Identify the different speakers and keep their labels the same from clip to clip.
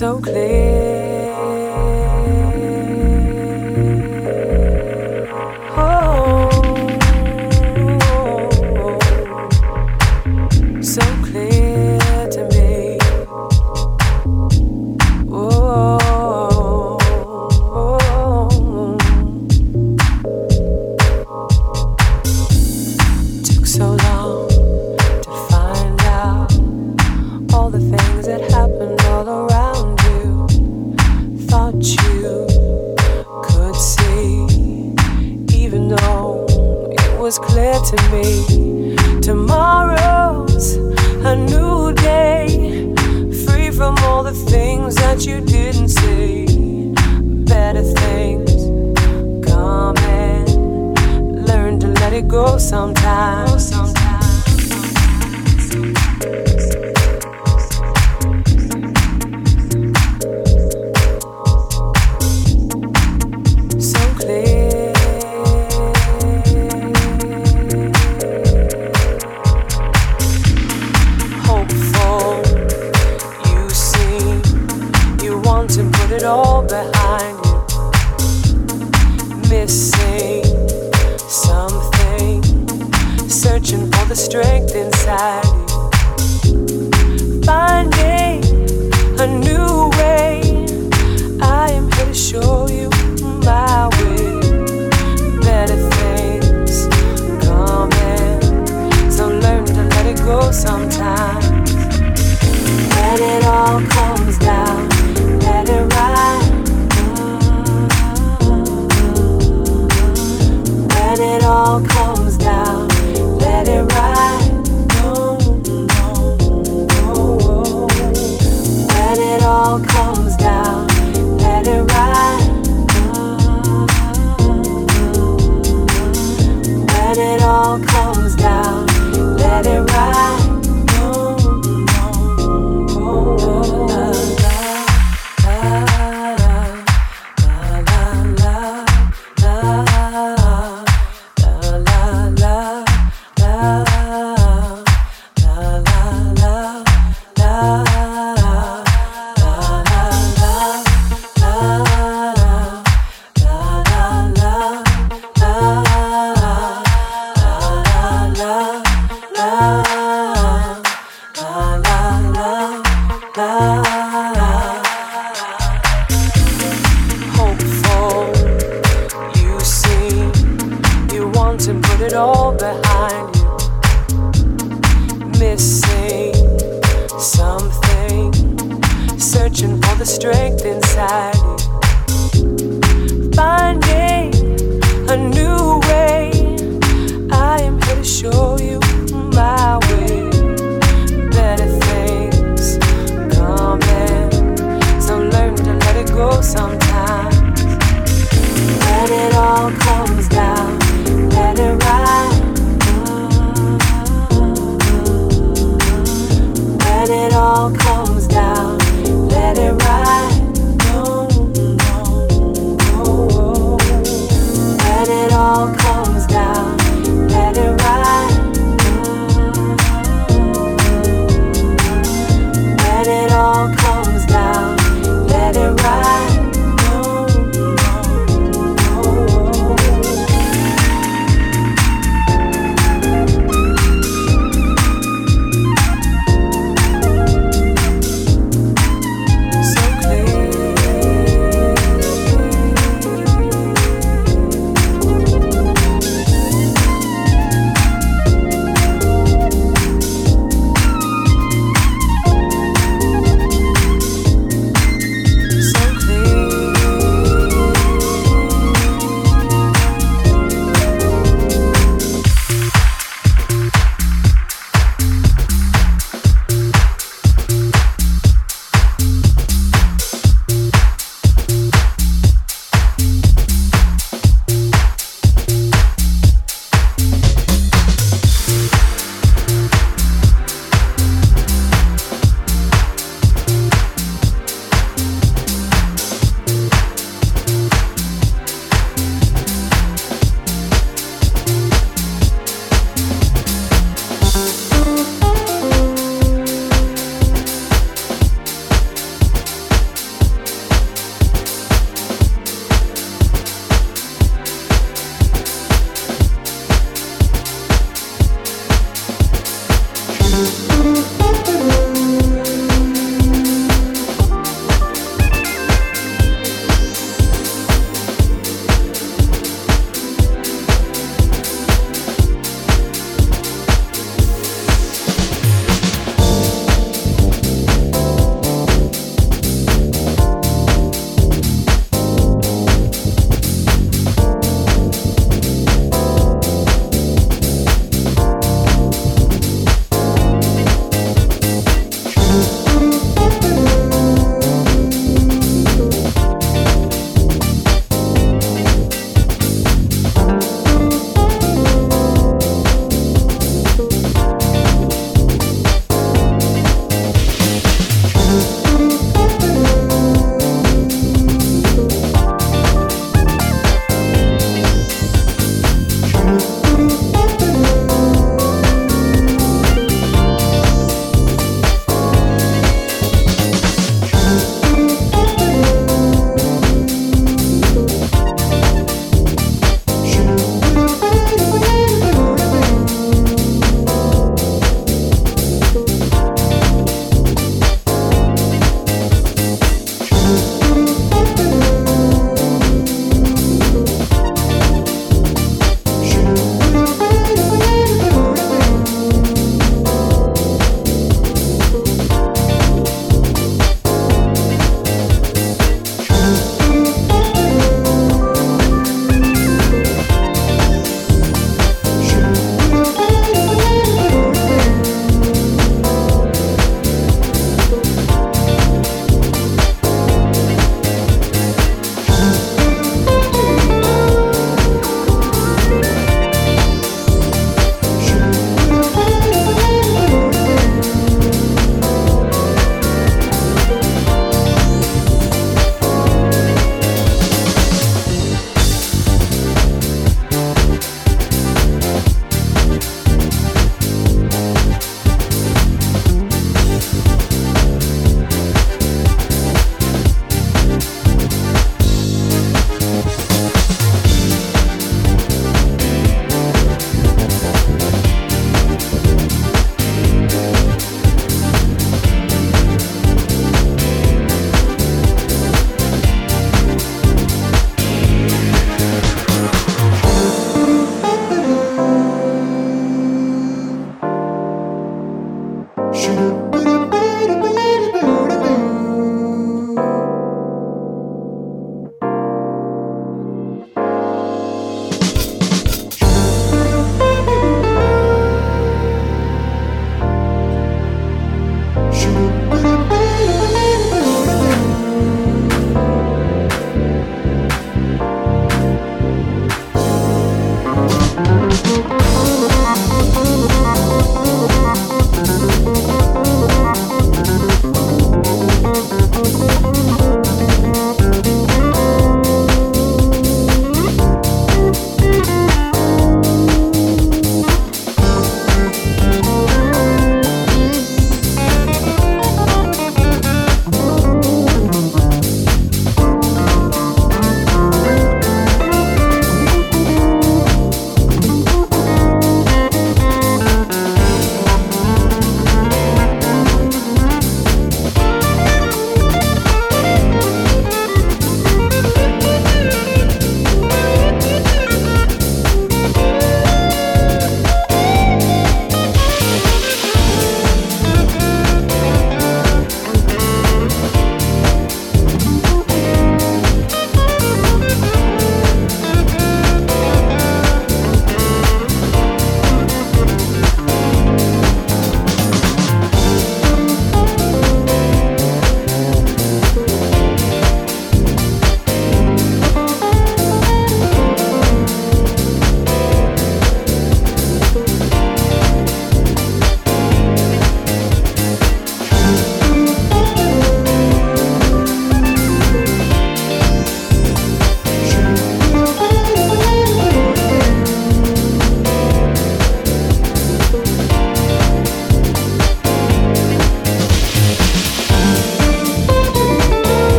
Speaker 1: so clear. So clear to me. Took so long to find out all the things that happened all around you. Thought you could see, even though it was clear to me. Tomorrow's a new day, free from all the things that you didn't see. Better things come and learn to let it go sometimes. So clear. Hopeful, you seem you want to put it all behind you. Missing something, searching for the strength inside you. Finding a new way, I am here to show you my way. Better things coming, so learn to let it go sometimes. When it all comes down, let it ride. When it all comes down, let it ride. When it all comes down, let it ride. When it all comes down, let it ride. Hopeful, you seem you want to put it all behind you. Missing something, searching for the strength inside you. Finding a new way, I am here to show you my way. Better things coming, so learn to let it go sometimes. When it all comes down, let it ride. When it all comes down, let it ride.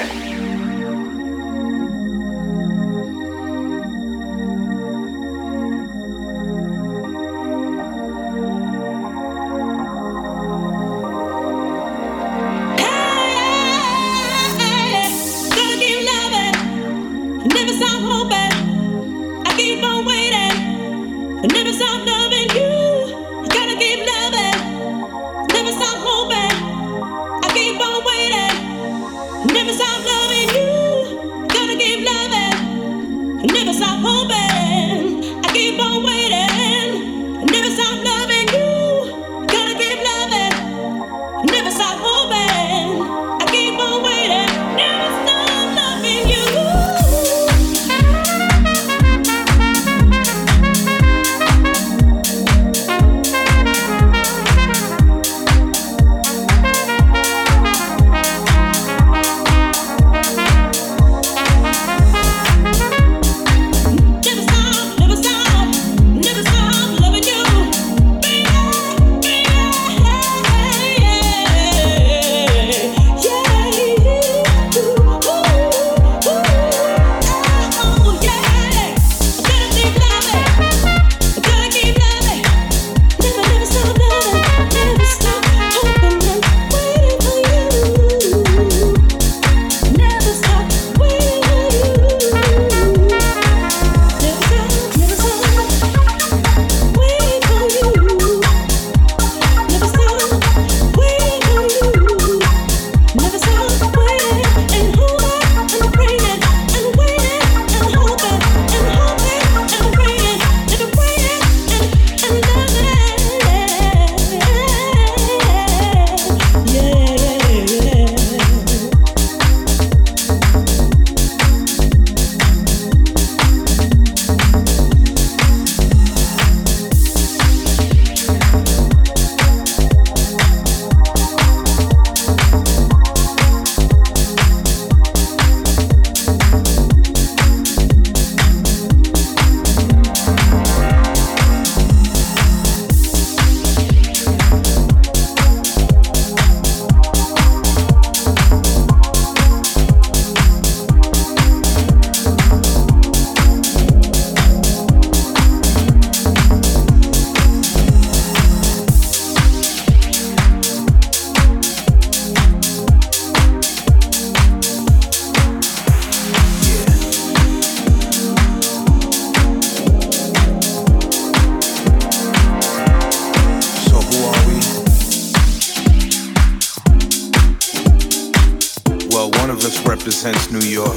Speaker 2: represents New York.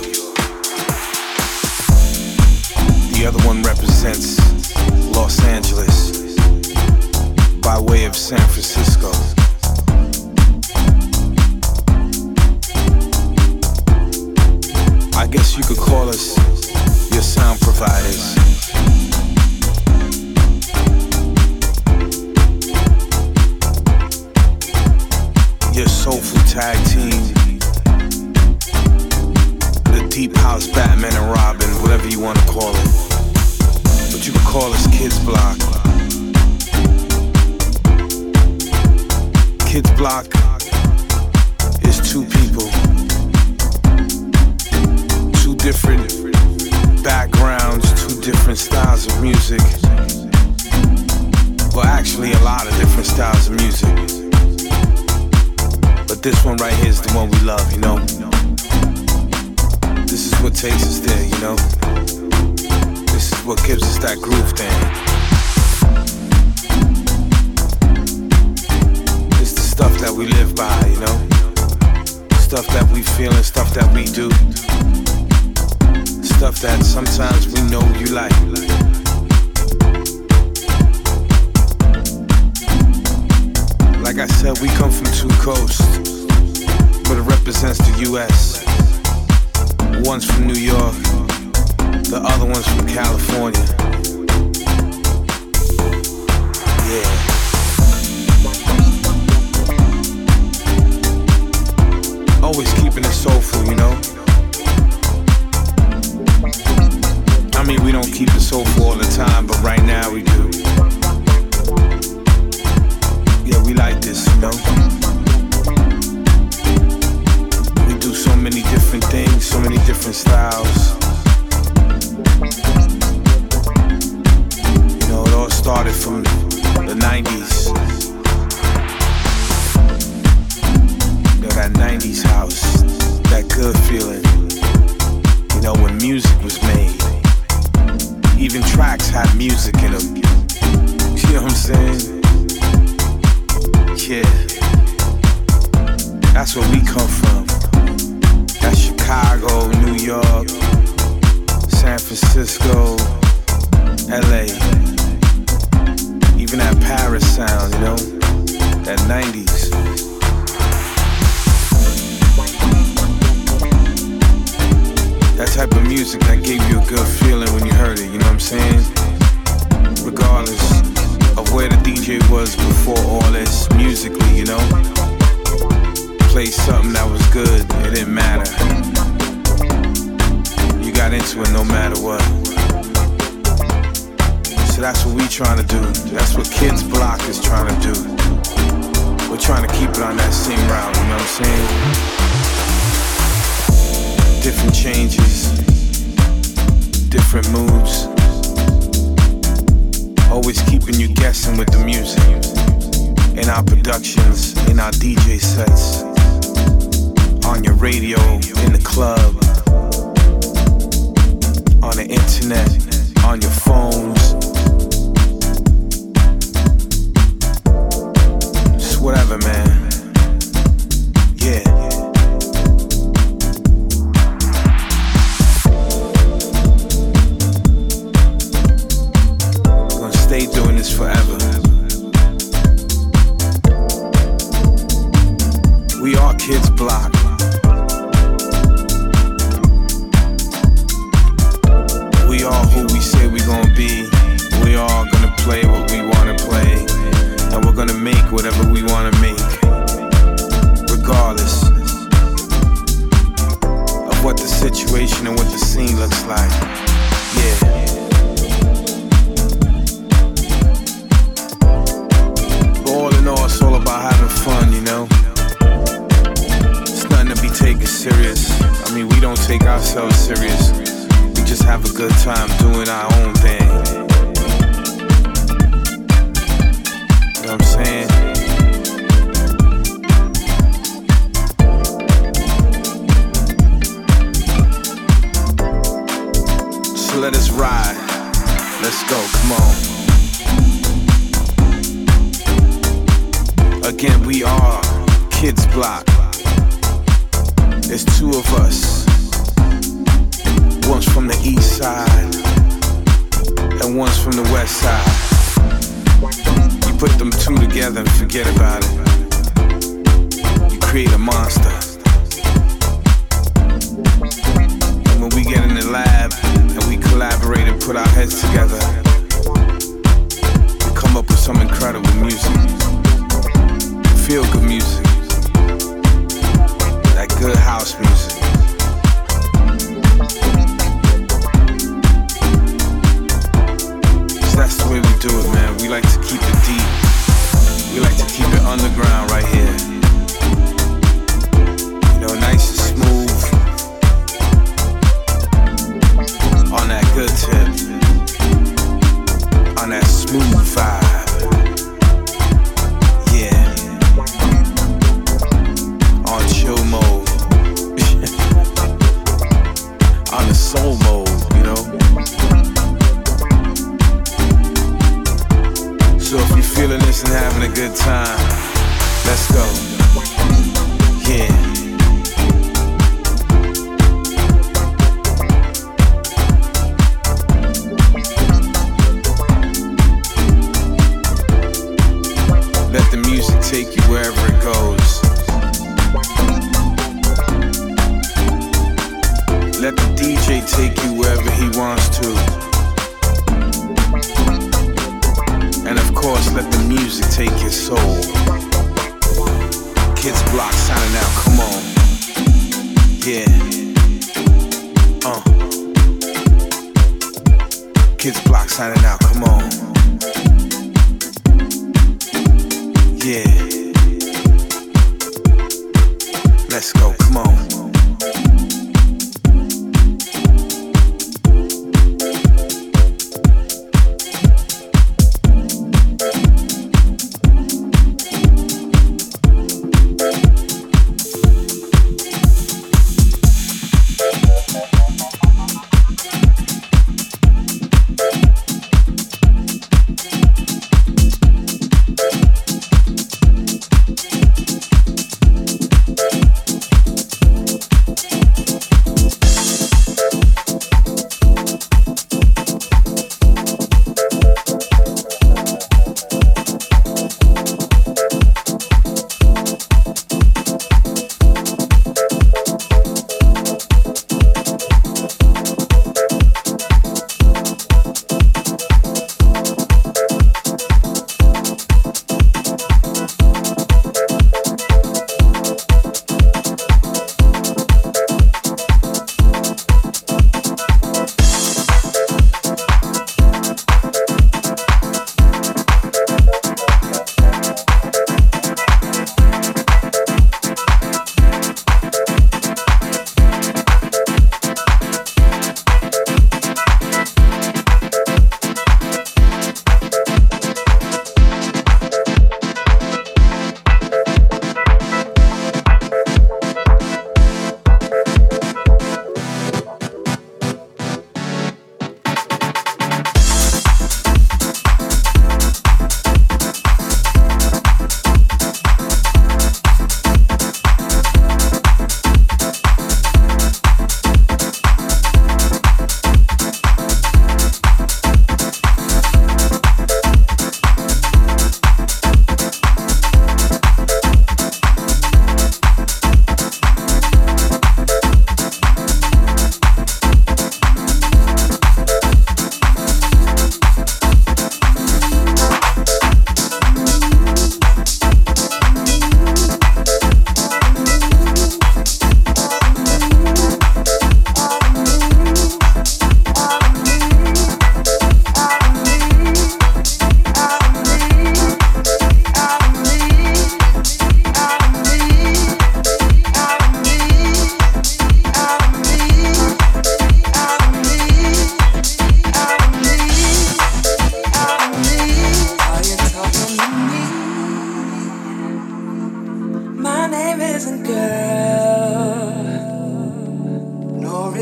Speaker 2: The other one represents Los Angeles by way of San Francisco. I guess you could call us your sound providers. Your soulful tag team. The deep house Batman and Robin, whatever you want to call it. But you could call us Kids Block. Kids Block is two people. Two different backgrounds, two different styles of music. Well, actually a lot of different styles of music. But this one right here is the one we love, you know? This is what takes us there, you know? This is what gives us that groove thing. It's the stuff that we live by, you know? Stuff that we feel and stuff that we do. Stuff that sometimes we know you like. Like I said, we come from two coasts, but it represents the U.S. One's from New York, the other one's from California. Yeah. Always keeping it soulful, you know? I mean, we don't keep it soulful all the time, but right now we do. Yeah, we like this, you know? We do so many different things, so many different styles. You know, it all started from the 90s. You know, that 90s house, that good feeling. You know, when music was made. Even tracks had music in them. You know what I'm saying? Yeah. That's where we come from. That's Chicago, New York, San Francisco, LA. Even that Paris sound, you know? That 90s. That type of music that gave you a good feeling when you heard it, you know what I'm saying? Regardless of where the DJ was before all this, musically, you know? Play something that was good, it didn't matter. You got into it no matter what. So that's what we trying to do. That's what Kids Block is trying to do. We're trying to keep it on that same route, you know what I'm saying? Different changes, different moods. Always keeping you guessing with the music. In our productions, in our DJ sets. On your radio, in the club. On the internet, on your phones. Just whatever, man. Yeah. Stay doing this forever. We are Kids Block. We are who we say we gonna be. We are gonna play what we wanna play. And we're gonna make whatever we wanna make. Regardless of what the situation and what the scene looks like. Yeah. It's all about having fun, you know? It's nothing to be taken serious. I mean, we don't take ourselves serious. We just have a good time doing our own thing. You know what I'm saying? So let us ride. Let's go, come on. Again, we are Kids Block. There's two of us. One's from the east side and one's from the west side. You put them two together and forget about it. You create a monster. And when we get in the lab and we collaborate and put our heads together, we come up with some incredible music. Feel good music, that good house music. So that's the way we do it, man. We like to keep it deep. We like to keep it underground right here. You know, nice and smooth. On that good tip. On that smooth vibe. Chill mode. On the soul mode, you know? So if you're feeling this and having a good time, let's go. Yeah. Let the music take you wherever it goes. Let the DJ take you wherever he wants to. And of course, let the music take your soul. Kids Block signing out, come on. Yeah. Kids Block signing out, come on. Yeah. Let's go, come on.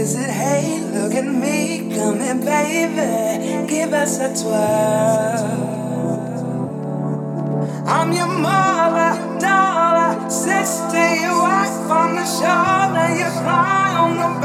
Speaker 1: said, hey, look at me, come here, baby, give us a twirl. I'm your mother, daughter, sister, your wife on the shoulder, you fly on the